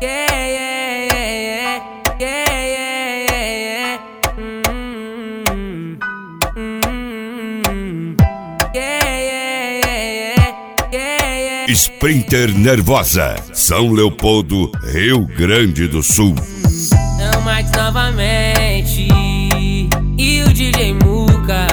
Sprinter Nervosa, São Leopoldo, Rio Grande do Sul. É o Max novamente e o DJ Muca.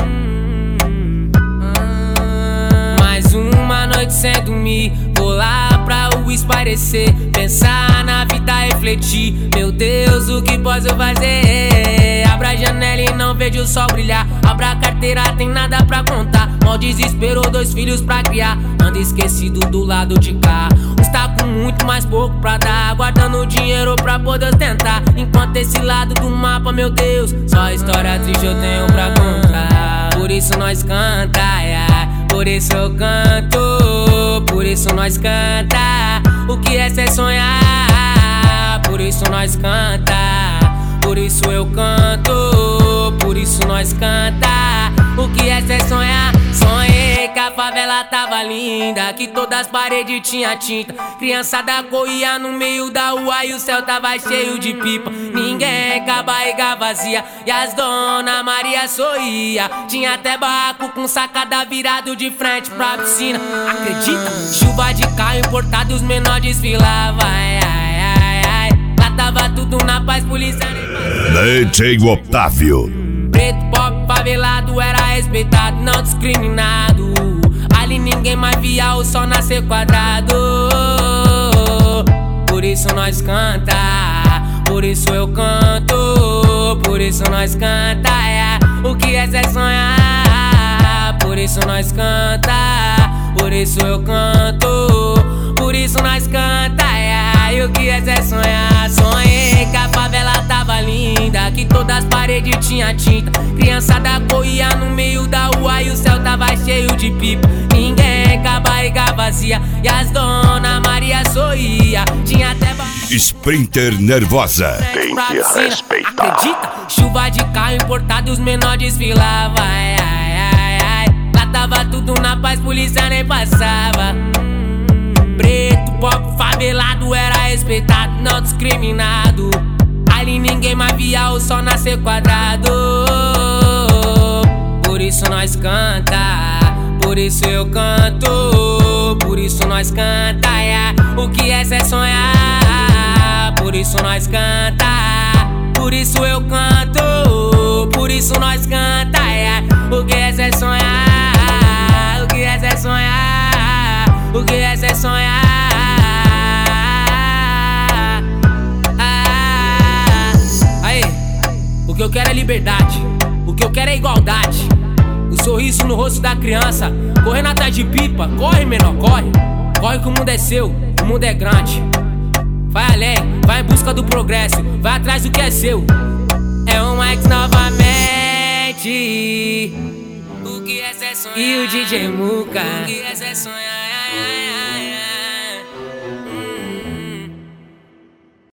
Mais uma noite sem dormir, vou lá pra o espairecer, pensar na vida, refletir. Meu Deus, o que posso fazer? Abra a janela e não vejo o sol brilhar. Abra a carteira, tem nada pra contar. Mal desespero, 2 filhos pra criar. Ando esquecido do lado de cá. Está com muito, mais pouco pra dar. Guardando dinheiro pra poder tentar. Enquanto esse lado do mapa, meu Deus, só história triste eu tenho pra contar. Por isso nós canta, yeah. Por isso eu canto. Por isso nós canta. O que é ser sonhar? Por isso nós canta. Por isso eu canto. Por isso nós canta. O que é ser sonhar? Sonhei que a favela tava linda, que todas as paredes tinha tinta. Criançada corria no meio da rua e o céu tava cheio de pipa. Ninguém com a barriga vazia e as dona Maria sorria. Tinha até barraco com sacada virado de frente pra piscina. Acredita? Chuva de carro importado, os menores desfilavam. Ai, ai, ai, ai. Lá tava tudo na paz, polícia nem DJ Otávio. Preto, pobre, favelado, era respeitado, não discriminado. Ali ninguém mais via o sol nascer quadrado. Por isso nós canta, por isso eu canto. Por isso nós canta, yeah. O que é ser sonhar? Por isso nós canta, por isso eu canto. Por isso nós canta, yeah. E o que é ser sonhar? Sonhei que a favela tava linda, que todas as paredes tinha tinta. Criançada corria no meio da rua e o céu tava cheio de pipa. Ninguém com a barriga vazia e as dona Maria sorria. Tinha até Sprinter Nervosa, tem que respeitar. Acredita? Chuva de carro importado e os menores desfilavam. Ai, ai, ai, ai. Lá tava tudo na paz, polícia nem passava. Preto, pobre, favelado, era respeitado, não discriminado. Ali ninguém mais via o sol nascer quadrado. Por isso nós canta, por isso eu canto. Por isso nós canta, yeah. O que é ser sonhar? Por isso nós canta, por isso eu canto. Por isso nós canta, yeah. O que é ser sonhar? O que é ser sonhar? O que é ser sonhar? Aí, o que eu quero é liberdade, o que eu quero é igualdade. O sorriso no rosto da criança, correndo atrás de pipa. Corre, menor, corre. Corre que o mundo é seu, o mundo é grande. Vai além, vai em busca do progresso, vai atrás do que é seu. É o Max novamente, o que é ser sonhar? E o DJ Muca, o que é ser sonhar?